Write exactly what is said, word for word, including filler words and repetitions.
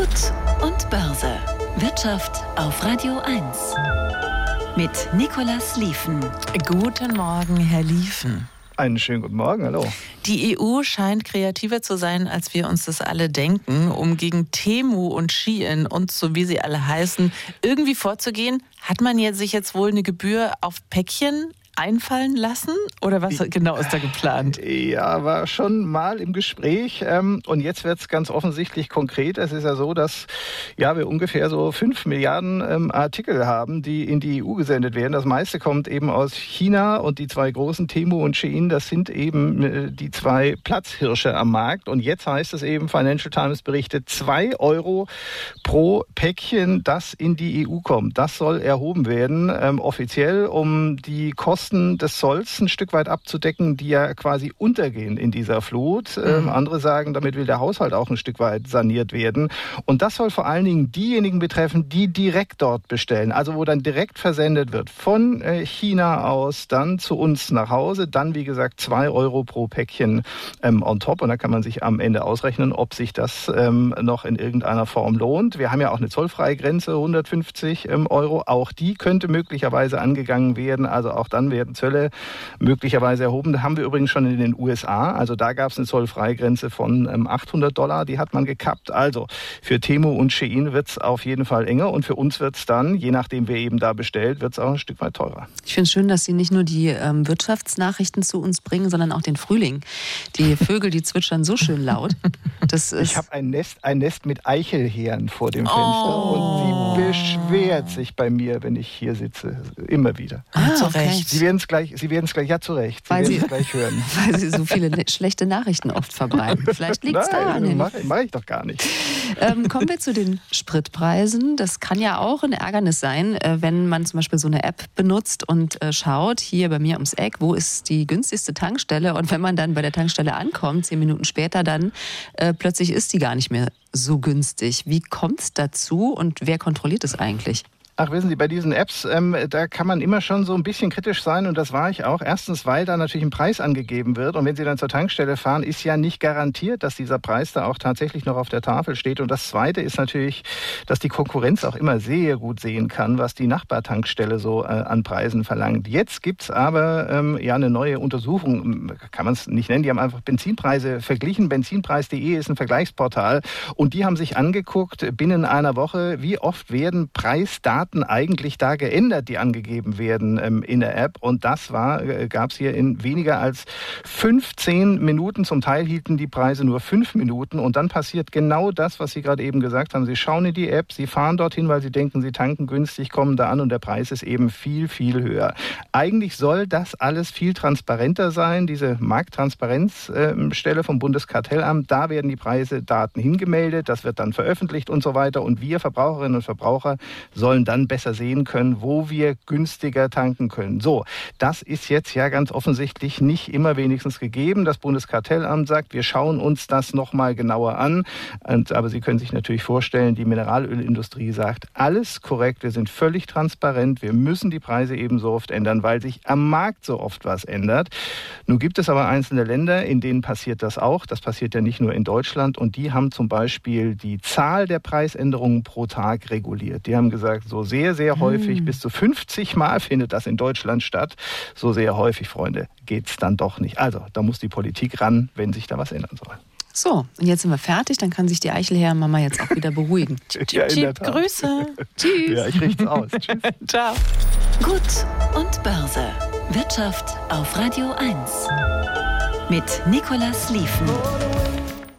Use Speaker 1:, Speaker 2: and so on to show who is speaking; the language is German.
Speaker 1: Gut und Börse. Wirtschaft auf Radio eins. Mit Nicolas Lieven.
Speaker 2: Guten Morgen, Herr Lieven.
Speaker 3: Einen schönen guten Morgen, hallo.
Speaker 2: Die E U scheint kreativer zu sein, als wir uns das alle denken, um gegen Temu und Shein und so wie sie alle heißen, irgendwie vorzugehen. Hat man jetzt sich jetzt wohl eine Gebühr auf Päckchen einfallen lassen? Oder was genau ist da geplant?
Speaker 3: Ja, war schon mal im Gespräch. Ähm, und jetzt wird es ganz offensichtlich konkret. Es ist ja so, dass ja, wir ungefähr so fünf Milliarden ähm, Artikel haben, die in die E U gesendet werden. Das meiste kommt eben aus China und die zwei großen, Temu und Shein, das sind eben äh, die zwei Platzhirsche am Markt. Und jetzt heißt es eben, Financial Times berichtet, zwei Euro pro Päckchen, das in die E U kommt. Das soll erhoben werden, ähm, offiziell, um die Kosten des Zolls ein Stück weit abzudecken, die ja quasi untergehen in dieser Flut. Mhm. Ähm, andere sagen, damit will der Haushalt auch ein Stück weit saniert werden. Und das soll vor allen Dingen diejenigen betreffen, die direkt dort bestellen. Also wo dann direkt versendet wird von äh, China aus, dann zu uns nach Hause. Dann, wie gesagt, zwei Euro pro Päckchen ähm, on top. Und da kann man sich am Ende ausrechnen, ob sich das ähm, noch in irgendeiner Form lohnt. Wir haben ja auch eine zollfreie Grenze, hundertfünfzig ähm, Euro. Auch die könnte möglicherweise angegangen werden. Also auch dann werden Zölle möglicherweise erhoben. Das haben wir übrigens schon in den U S A. Also da gab es eine Zollfreigrenze von ähm, achthundert Dollar. Die hat man gekappt. Also für Temu und Shein wird es auf jeden Fall enger. Und für uns wird es dann, je nachdem wer eben da bestellt, wird es auch ein Stück weit teurer.
Speaker 4: Ich finde es schön, dass Sie nicht nur die ähm, Wirtschaftsnachrichten zu uns bringen, sondern auch den Frühling. Die Vögel, die zwitschern so schön laut. Das ist
Speaker 3: ich habe ein Nest, ein Nest mit Eichelhähnen vor dem Fenster. Oh. Und sie beschwert sich bei mir, wenn ich hier sitze. Immer wieder.
Speaker 4: Ah, zu Recht.
Speaker 3: Sie werden es gleich, Sie werden es gleich, ja zu Recht, Sie
Speaker 4: weil
Speaker 3: werden
Speaker 4: Sie,
Speaker 3: es gleich hören.
Speaker 4: Weil Sie so viele ne- schlechte Nachrichten oft verbreiten. Vielleicht liegt es daran.
Speaker 3: Nein, mache mach ich doch gar nicht.
Speaker 4: Ähm, kommen wir zu den Spritpreisen. Das kann ja auch ein Ärgernis sein, äh, wenn man zum Beispiel so eine App benutzt und äh, schaut, hier bei mir ums Eck, wo ist die günstigste Tankstelle? Und wenn man dann bei der Tankstelle ankommt, zehn Minuten später, dann äh, plötzlich ist die gar nicht mehr so günstig. Wie kommt es dazu und wer kontrolliert es eigentlich?
Speaker 3: Ach, wissen Sie, bei diesen Apps, ähm, da kann man immer schon so ein bisschen kritisch sein und das war ich auch. Erstens, weil da natürlich ein Preis angegeben wird und wenn Sie dann zur Tankstelle fahren, ist ja nicht garantiert, dass dieser Preis da auch tatsächlich noch auf der Tafel steht. Und das Zweite ist natürlich, dass die Konkurrenz auch immer sehr gut sehen kann, was die Nachbartankstelle so äh, an Preisen verlangt. Jetzt gibt's aber ähm, ja eine neue Untersuchung, kann man es nicht nennen, die haben einfach Benzinpreise verglichen. Benzinpreis punkt de ist ein Vergleichsportal und die haben sich angeguckt, binnen einer Woche, wie oft werden Preisdaten eigentlich da geändert, die angegeben werden ähm, in der App. Und das war, äh, gab es hier in weniger als fünfzehn Minuten. Zum Teil hielten die Preise nur fünf Minuten. Und dann passiert genau das, was Sie gerade eben gesagt haben. Sie schauen in die App, Sie fahren dorthin, weil Sie denken, Sie tanken günstig, kommen da an und der Preis ist eben viel, viel höher. Eigentlich soll das alles viel transparenter sein. Diese Markttransparenzstelle äh, vom Bundeskartellamt, da werden die Preise, Daten hingemeldet. Das wird dann veröffentlicht und so weiter. Und wir Verbraucherinnen und Verbraucher sollen dann dann besser sehen können, wo wir günstiger tanken können. So, das ist jetzt ja ganz offensichtlich nicht immer wenigstens gegeben. Das Bundeskartellamt sagt, wir schauen uns das nochmal genauer an. Und, aber Sie können sich natürlich vorstellen, die Mineralölindustrie sagt, alles korrekt, wir sind völlig transparent, wir müssen die Preise eben so oft ändern, weil sich am Markt so oft was ändert. Nun gibt es aber einzelne Länder, in denen passiert das auch. Das passiert ja nicht nur in Deutschland und die haben zum Beispiel die Zahl der Preisänderungen pro Tag reguliert. Die haben gesagt, so sehr, sehr häufig, hm. bis zu fünfzig Mal findet das in Deutschland statt. So sehr häufig, Freunde, geht's dann doch nicht. Also, da muss die Politik ran, wenn sich da was ändern soll.
Speaker 4: So, und jetzt sind wir fertig, dann kann sich die Eichelherr-Mama jetzt auch wieder beruhigen.
Speaker 3: Ja, in der Tat.
Speaker 4: Grüße. Tschüss.
Speaker 3: Ja, ich richte es aus. Tschüss.
Speaker 4: Ciao.
Speaker 1: Gut und Börse. Wirtschaft auf Radio eins. Mit Nicolas Lieven.